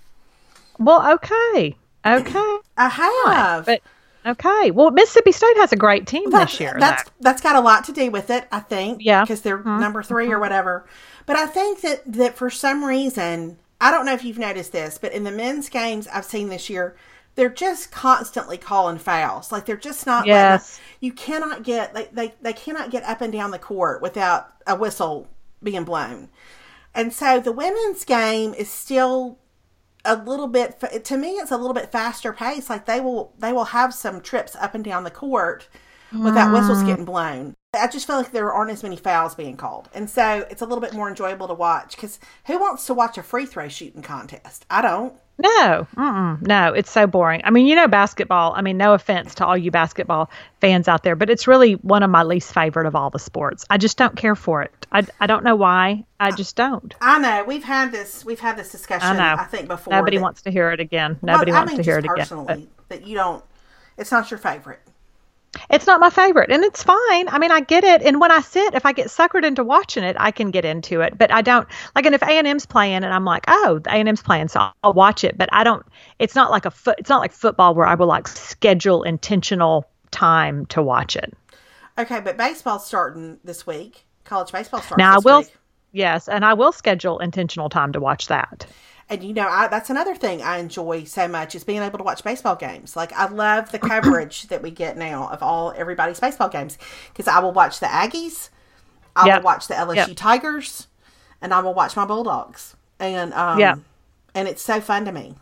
Well, okay, okay. I have, but. Okay. Well, Mississippi State has a great team that's, this year. That's though. that's got a lot to do with it, I think. Yeah. Because they're mm-hmm. number three or whatever. But I think that, that for some reason, I don't know if you've noticed this, but in the men's games I've seen this year, they're just constantly calling fouls. Like they're just not. Yes. Letting, you cannot get they, they they cannot get up and down the court without a whistle being blown. And so the women's game is still a little bit, to me, it's a little bit faster paced. Like they will, they will have some trips up and down the court without whistles getting blown. I just feel like there aren't as many fouls being called. And so it's a little bit more enjoyable to watch because who wants to watch a free throw shooting contest? I don't. No, mm-mm, no, it's so boring. I mean, you know, basketball, I mean, no offense to all you basketball fans out there, but it's really one of my least favorite of all the sports. I just don't care for it. I, I don't know why. I just don't. I know. We've had this, we've had this discussion, I, know. I think, before. Nobody that, wants to hear it again. Nobody well, wants I mean, to hear it personally, again. But that you don't, it's not your favorite. It's not my favorite, and it's fine. I mean, I get it. And when I sit, if I get suckered into watching it, I can get into it. But I don't like. And if A and M's playing, and I'm like, oh, the A and M's playing, so I'll watch it. But I don't. It's not like a foot. It's not like football where I will like schedule intentional time to watch it. Okay, but baseball's starting this week. College baseball starting. Now this I will. Week. Yes, and I will schedule intentional time to watch that. And, you know, I, that's another thing I enjoy so much is being able to watch baseball games. Like, I love the coverage that we get now of all everybody's baseball games. Because I will watch the Aggies, I yep. will watch the L S U yep. Tigers, and I will watch my Bulldogs. And um, yeah. and it's so fun to me.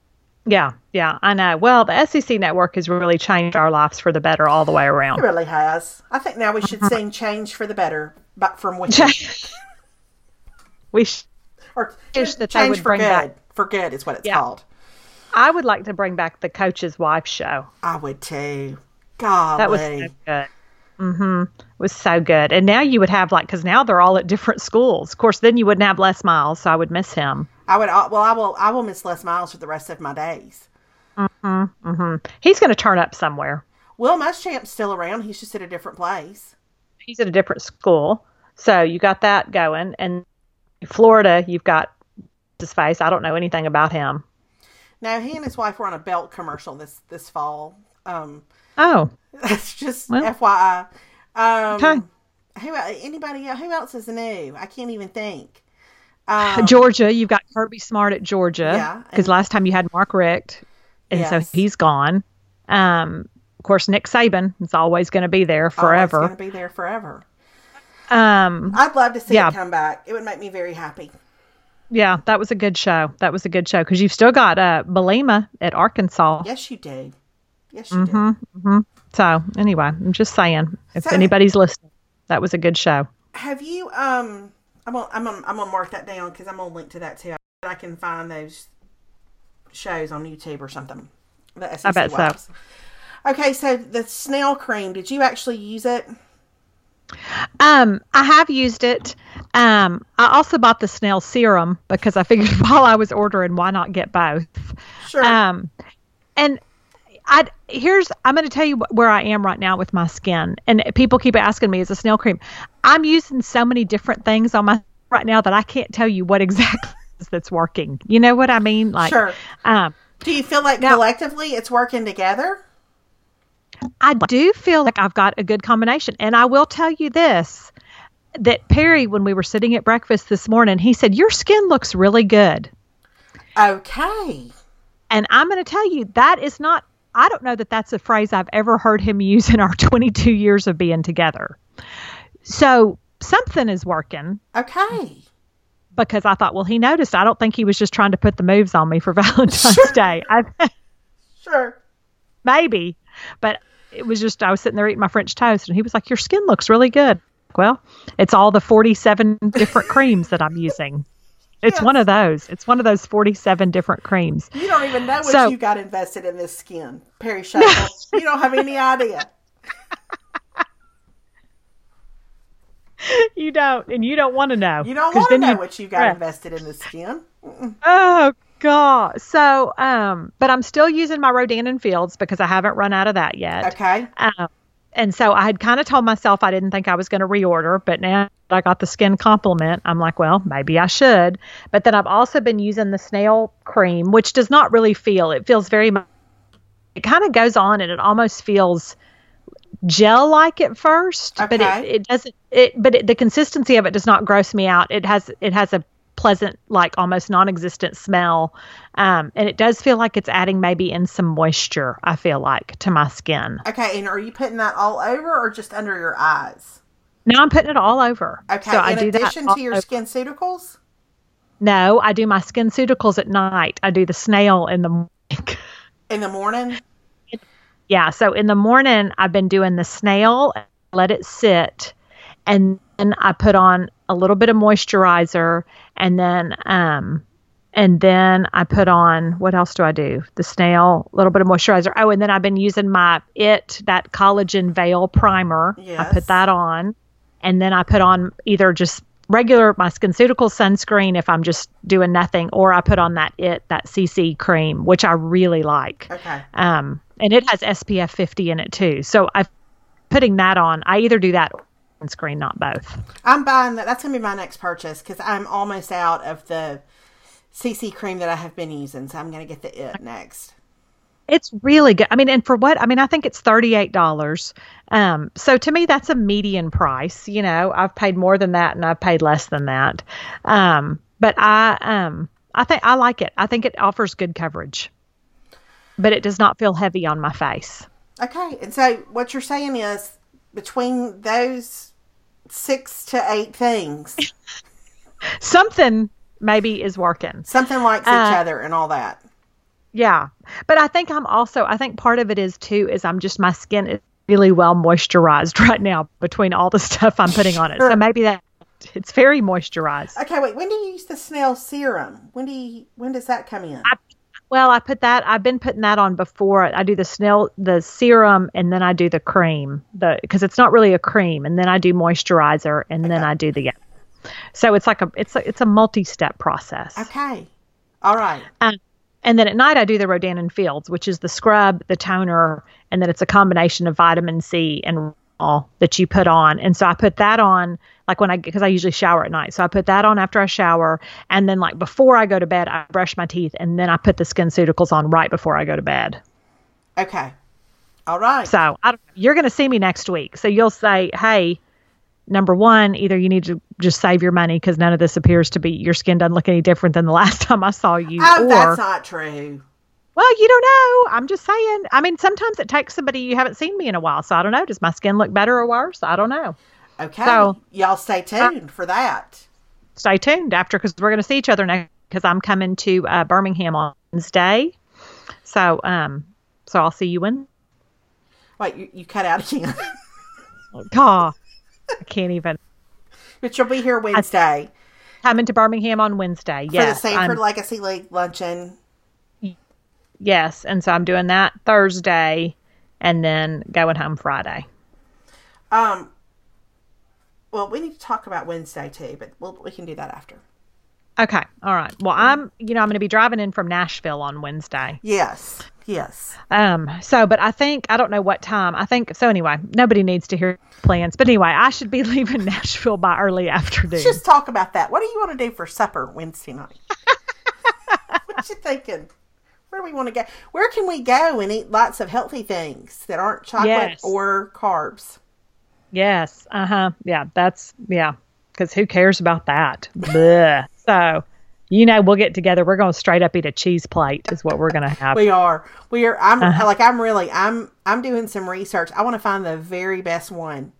Yeah, yeah, I know. Well, the S E C network has really changed our lives for the better all the way around. It really has. I think now we should sing Change for the Better but from Wicked. we should. Or Wish that change they would for bring good. back. For good is what it's Yeah. called. I would like to bring back the Coach's Wife show. I would too. Golly. That was so good. Mm-hmm. It was so good. And now you would have like, because now they're all at different schools. Of course, then you wouldn't have Les Miles, so I would miss him. I would. Well, I will. I will miss Les Miles for the rest of my days. Mm-hmm. Mm-hmm. He's going to turn up somewhere. Will Muschamp's still around. He's just at a different place. He's at a different school. So you got that going. And Florida, you've got his face. I don't know anything about him. No, he and his wife were on a belt commercial this this fall. Um, oh, that's just well, F Y I. Um, okay. Who anybody? Who else is new? I can't even think. Um, Georgia, you've got Kirby Smart at Georgia. Yeah, because last time you had Mark Richt, and yes. so he's gone. Um, of course, Nick Saban is always going to be there forever. Always going to be there forever. Um, I'd love to see yeah. it come back. It would make me very happy. Yeah, that was a good show. That was a good show because you've still got uh, Belima at Arkansas. Yes, you do. Yes, you mm-hmm, do. Mm-hmm. So anyway, I'm just saying, if so, anybody's listening, that was a good show. Have you? Um, I'm gonna I'm gonna, I'm gonna mark that down because I'm gonna link to that too. I can find those shows on YouTube or something. The S E C I bet wipes. so. Okay, so the snail cream, did you actually use it? Um, I have used it. Um, I also bought the snail serum because I figured while I was ordering, why not get both? Sure. Um, and I here's I'm going to tell you where I am right now with my skin. And people keep asking me, is a snail cream? I'm using so many different things on my right now that I can't tell you what exactly is that's working. You know what I mean? Like, sure. Um, Do you feel like now, collectively it's working together? I do feel like I've got a good combination. And I will tell you this, that Perry, when we were sitting at breakfast this morning, he said, your skin looks really good. Okay. And I'm going to tell you, that is not, I don't know that that's a phrase I've ever heard him use in our twenty-two years of being together. So something is working. Okay. Because I thought, well, he noticed. I don't think he was just trying to put the moves on me for Valentine's sure. Day. I, sure. Maybe. But it was just, I was sitting there eating my French toast and he was like, your skin looks really good. Well, it's all the forty-seven different creams that I'm using. It's yes. one of those. It's one of those forty-seven different creams. You don't even know what so, you got invested in this skin, Perry Shuffle. You don't have any idea. You don't, and you don't want to know. You don't want to know you, what you got right. invested in the skin. Mm-mm. Oh God! So, um, but I'm still using my Rodan and Fields because I haven't run out of that yet. Okay. Um, and so I had kind of told myself I didn't think I was going to reorder, but now I got the skin compliment. I'm like, well, maybe I should. But then I've also been using the snail cream, which does not really feel. It feels very. It kind of goes on, and it almost feels gel-like at first, okay. but it, it doesn't. It but it, the consistency of it does not gross me out. It has it has a pleasant, like almost non-existent smell, um, and it does feel like it's adding maybe in some moisture. I feel like to my skin. Okay, and are you putting that all over or just under your eyes? No, I'm putting it all over. Okay, so in I do addition that to your over. SkinCeuticals? No, I do my SkinCeuticals at night. I do the snail in the morning. In the morning? Yeah, so in the morning, I've been doing the snail, let it sit, and then I put on a little bit of moisturizer, and then um, and then I put on, what else do I do? The snail, a little bit of moisturizer. Oh, and then I've been using my It, that Collagen Veil Primer. Yes. I put that on, and then I put on either just regular, my SkinCeutical sunscreen if I'm just doing nothing, or I put on that It, that C C cream, which I really like. Okay. Um, and it has S P F fifty in it too. So I'm putting that on. I either do that or sunscreen, not both. I'm buying that. That's going to be my next purchase because I'm almost out of the C C cream that I have been using. So I'm going to get the It next. It's really good. I mean, and for what? I mean, I think it's thirty-eight dollars. Um, so to me, that's a median price. You know, I've paid more than that and I've paid less than that. Um, but I, um, I think I like it. I think it offers good coverage, but it does not feel heavy on my face. Okay. And so what you're saying is between those six to eight things, something maybe is working. Something likes uh, each other and all that. Yeah. But I think I'm also, I think part of it is too, is I'm just, my skin is really well moisturized right now between all the stuff I'm putting on it. So maybe that it's very moisturized. Okay. Wait, when do you use the snail serum? When do you, when does that come in? I, well, I put that, I've been putting that on before. I do the snail, the serum, and then I do the cream, the, cause it's not really a cream. And then I do moisturizer and okay. then I do the, so it's like a, it's a, it's a multi-step process. Okay. All right. Um, And then at night I do the Rodan and Fields, which is the scrub, the toner, and then it's a combination of vitamin C and all that you put on. And so I put that on like when I, because I usually shower at night. So I put that on after I shower. And then like before I go to bed, I brush my teeth and then I put the SkinCeuticals on right before I go to bed. Okay. All right. So I don't, you're going to see me next week. So you'll say, hey, number one, either you need to just save your money because none of this appears to be, your skin doesn't look any different than the last time I saw you. Oh, or, that's not true. Well, you don't know. I'm just saying. I mean, sometimes it takes somebody you haven't seen me in a while. So I don't know. Does my skin look better or worse? I don't know. Okay. So y'all stay tuned uh, for that. Stay tuned after, because we're going to see each other next, because I'm coming to uh, Birmingham on Wednesday. So, um, so I'll see you when. Wait, you, you cut out again. God. I can't even. But you'll be here Wednesday. Coming to Birmingham on Wednesday. For yes, the Sanford I'm, Legacy League luncheon. Yes. And so I'm doing that Thursday and then going home Friday. Um, well, we need to talk about Wednesday too, but we'll, we can do that after. Okay. All right. Well, I'm, you know, I'm going to be driving in from Nashville on Wednesday. Yes. Yes. Um, so, but I think, I don't know what time. I think, so anyway, nobody needs to hear plans. But anyway, I should be leaving Nashville by early afternoon. Let's just talk about that. What do you want to do for supper Wednesday night? What you thinking? Where do we want to go? Where can we go and eat lots of healthy things that aren't chocolate Yes. or carbs? Yes. Uh huh. Yeah. That's, yeah. Because who cares about that? Blech. So, you know, we'll get together. We're going to straight up eat a cheese plate is what we're going to have. We are. We are. I'm Uh-huh. like, I'm really, I'm, I'm doing some research. I want to find the very best one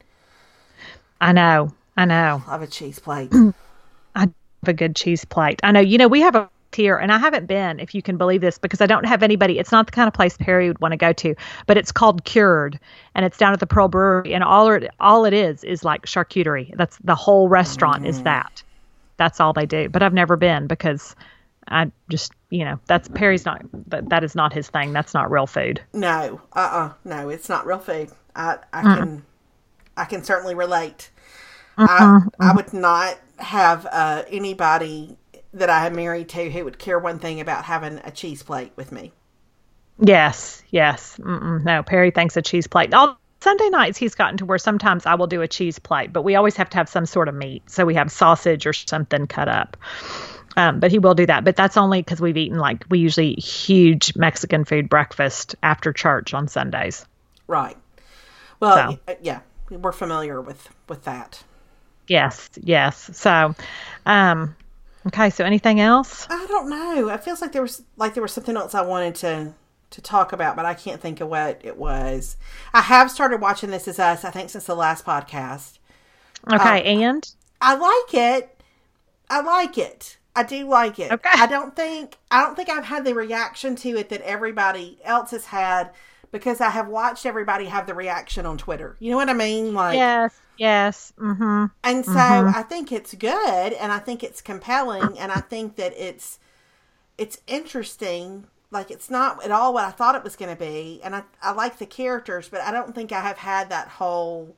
I know. I know. of a cheese plate. I have a good cheese plate. I know. You know, we have a here, and I haven't been, if you can believe this, because I don't have anybody. It's not the kind of place Perry would want to go to, but it's called Cured, and it's down at the Pearl Brewery, and all it, all it is is like charcuterie. That's the whole restaurant is that. That's all they do. But I've never been because I just, you know, that's Perry's not, that, that is not his thing. That's not real food. No, uh-uh, no, it's not real food. I, I Mm. can, I can certainly relate. Mm-hmm. I, I would not have uh, anybody that I am married to who would care one thing about having a cheese plate with me. Yes, yes. Mm-mm, no, Perry thinks a cheese plate. All Sunday nights he's gotten to where sometimes I will do a cheese plate, but we always have to have some sort of meat. So we have sausage or something cut up. Um, but he will do that. But that's only because we've eaten like, we usually eat huge Mexican food breakfast after church on Sundays. Right. Well, So. y- yeah, we're familiar with, with that. Yes, yes. So, um, okay. So anything else? I don't know. It feels like there was like there was something else I wanted to to talk about, but I can't think of what it was. I have started watching This Is Us, I think, since the last podcast. Okay. Um, and I like it. I like it. I do like it. Okay. I don't think I don't think I've had the reaction to it that everybody else has had because I have watched everybody have the reaction on Twitter. You know what I mean? Like, yes, yes. Mm-hmm. and so Mhm. I think it's good, and I think it's compelling, and I think that it's it's interesting. Like, it's not at all what I thought it was going to be, and I I like the characters, but I don't think I have had that whole.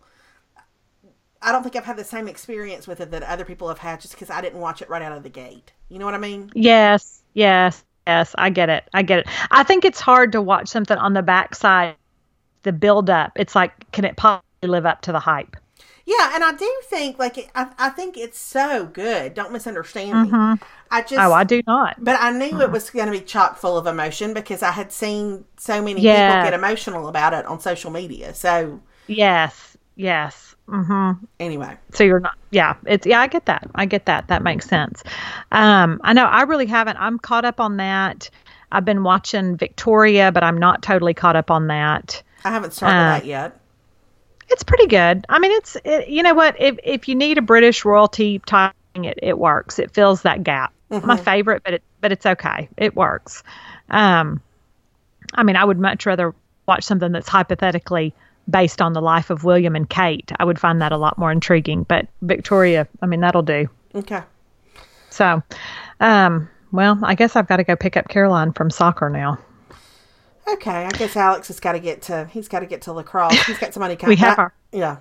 I don't think I've had the same experience with it that other people have had, just because I didn't watch it right out of the gate. You know what I mean? Yes, yes, yes. I get it. I get it. I think it's hard to watch something on the backside, the build up. It's like, can it possibly live up to the hype? Yeah, and I do think like it, I I think it's so good. Don't misunderstand me. Mhm. I just Oh, I do not. But I knew it was going to be chock full of emotion because I had seen so many Yeah. people get emotional about it on social media. So Yes, yes. Mm-hmm. anyway, So you're not, yeah, it's, yeah, I get that. I get that. That makes sense. Um, I know I really haven't, I'm caught up on that. I've been watching Victoria, but I'm not totally caught up on that. I haven't started Uh, that yet. It's pretty good. I mean, it's, it, you know what, if, if you need a British royalty type thing, it, it works. It fills that gap. Mhm. My favorite, but it, but it's okay. It works. Um, I mean, I would much rather watch something that's hypothetically based on the life of William and Kate. I would find that a lot more intriguing, but Victoria, I mean, that'll do. Okay. So, um, well, I guess I've got to go pick up Caroline from soccer now. Okay. I guess Alex has got to get to, he's got to get to lacrosse. He's got somebody coming. We have our, Yeah.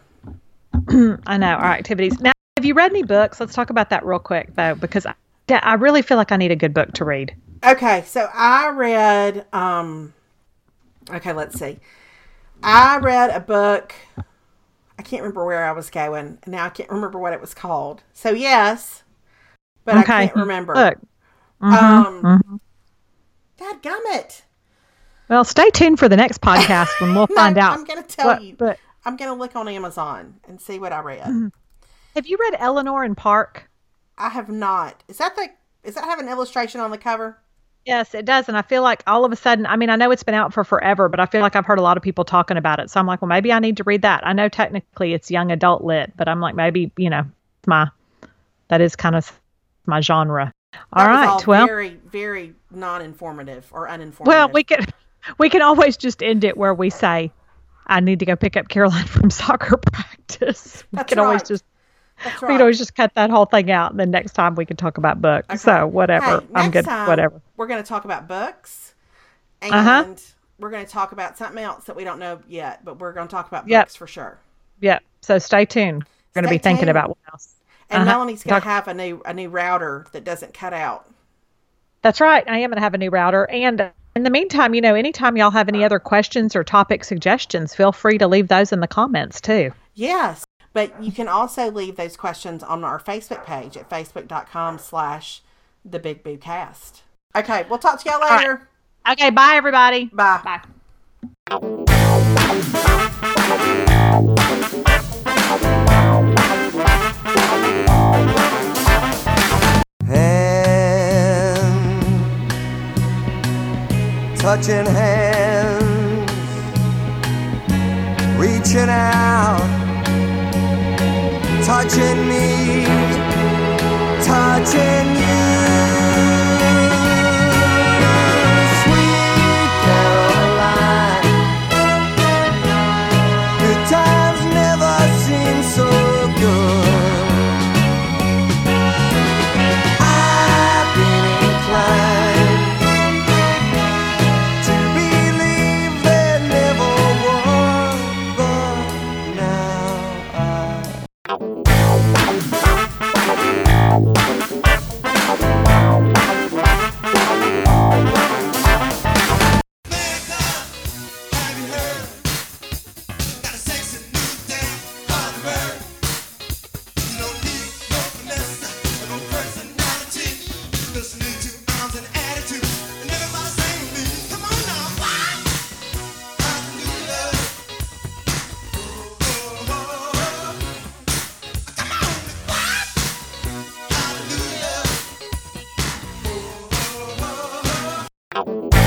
I know, our activities. Now, have you read any books? Let's talk about that real quick, though, because I, I really feel like I need a good book to read. Okay. So I read, um, okay, let's see. I read a book. I can't remember where I was going. Now I can't remember what it was called. So yes, but Okay. I can't remember. Look. Um, Mhm. Dadgummit. Well, stay tuned for the next podcast when we'll No, find out. I'm going to tell what- you. But I'm going to look on Amazon and see what I read. have you read Eleanor and Park? I have not. Is that the? Is that have an illustration on the cover? Yes, it does. And I feel like all of a sudden, I mean, I know it's been out for forever, but I feel like I've heard a lot of people talking about it. So I'm like, well, maybe I need to read that. I know technically it's young adult lit, but I'm like, maybe, you know, my, that is kind of my genre. All That was right. all Well, very, very non-informative or uninformative. well, we can, we can always just end it where we say, I need to go pick up Caroline from soccer practice. We That's can always right. just, That's we right. can always just cut that whole thing out. And then next time we can talk about books. Okay. So whatever. Hey, I'm next good. time, Whatever. We're going to talk about books, And Uh-huh. we're going to talk about something else that we don't know yet, but we're going to talk about Yep. books for sure. Yep. So stay tuned. We're going to Stay be thinking tuned. about what else. And Uh-huh. Melanie's going Talk- to have a new a new router that doesn't cut out. That's right. I am going to have a new router. And in the meantime, you know, anytime y'all have any other questions or topic suggestions, feel free to leave those in the comments too. Yes. But you can also leave those questions on our Facebook page at facebook.com slash the Big Boo Cast. Okay, we'll talk to y'all later. Right. Okay, bye everybody. Bye. Bye. Hand, touching hands, reaching out, touching me, touching you. Sweet Caroline, good times never seem so good. I've been inclined to believe there never was, but now I